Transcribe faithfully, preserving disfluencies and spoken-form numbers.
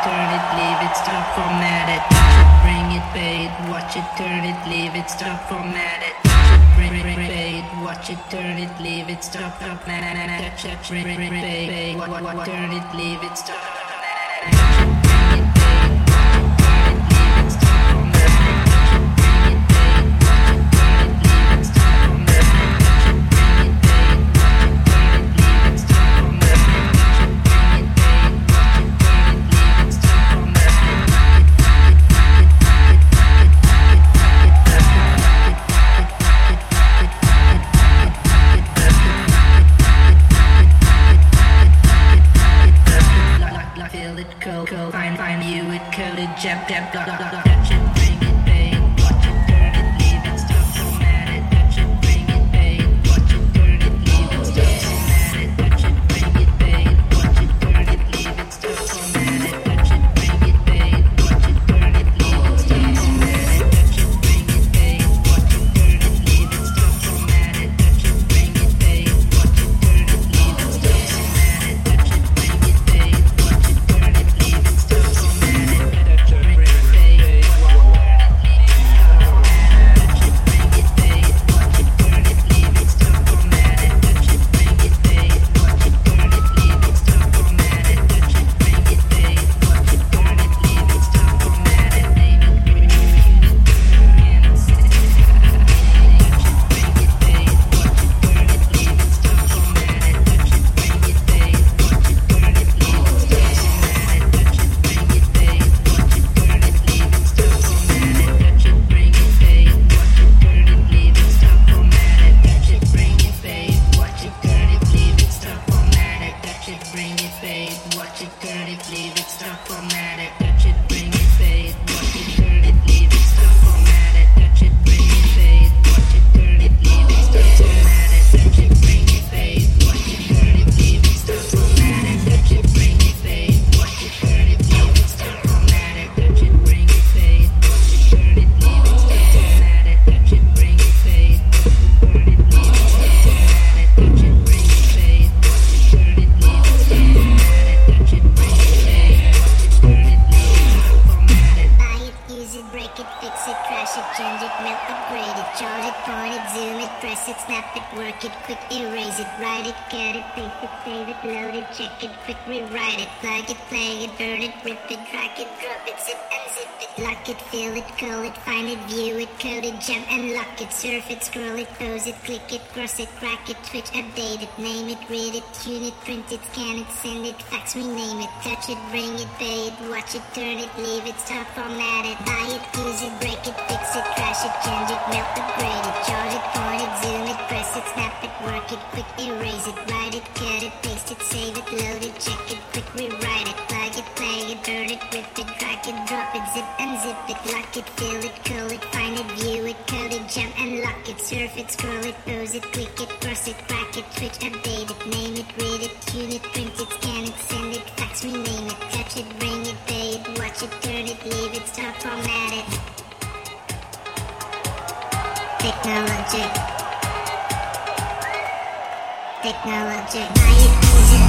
turn it, leave it, stop, format it. Touch it, bring it, fade, watch it, turn it, leave it, stop, format it. Touch it, bring it, fade, watch it, turn it, leave it, stop, format it. Touch it, bring it, fade, turn it, leave it, stop, format it. Find, find you with coded jab, jab, blah, blah, blah. Touch it, bring it, fade, watch it, turn it, leave it, stop, format it. Touch it, bring it, fade, watch it, turn it, leave it, stop, format it. Touch it, bring it, fade, watch it, turn it, leave it, stop, format it. Touch it, bring it, fade, watch it, turn it, leave it, stop, format it. Touch it, bring it, fade, watch it, turn it, leave it, stop, format it. Touch it, bring it, fade, watch it, turn it, leave it, stop, format it. Touch it, bring it, fade, watch it, turn it, leave it, stop, format it. Watch it, turn it, leave it, stop, format it. Touch it, bring it, fade. Watch it, turn it, leave it, stop, format it. Touch it, bring it, fade. Watch it, turn it, leave it, stop, format it. Touch it, bring it, fade. Watch it, turn it, leave it, stop, format it. Touch it, bring it, fade. Watch it, turn it, leave it, stop, format it. Touch it, bring it, fade. Watch it, turn it, leave it, stop, format it. Touch it, bring it, fade. Watch it, turn it, leave it, stop, format it. Touch it, bring it, fade. Watch it, turn it, leave it, stop, format it. Change it, melt, upgrade it, charge it, point it, zoom it, press it, snap it, work it, quick erase it, write it, cut it, paste it, save it, load it, check it, quick rewrite it, plug it, play it, burn it, rip it, drag it, drop it, zip and zip it, lock it, fill it, call it, find it, view it, code it, jump and lock it, surf it, scroll it, pose it, click it, cross it, crack it, switch, update it, name it, read it, tune it, print it, scan it, send it, fax, rename it, touch it, bring it, pay it, watch it, turn it, leave it, stop, format it, buy it, use it, break it, fix it, crash it, change it, melt, upgrade it, charge it, point it, zoom it, press it, snap it, work it, quick erase it, write it, cut it, paste it, save it, load it, check it, quick rewrite it, plug it, play it, burn it, rip it, drag it, drop it, zip and zip it, lock it, fill it, call it, find it, view it, code it, jump and lock it, surf it, scroll it, pose it, click it, cross it, crack it, switch, update it, name it, read it, tune it, print it, scan it, send it, fax, rename it, touch it, bring it, pay it, watch it, turn it, leave it, stop, format it. Technology, technology, buy it, use it.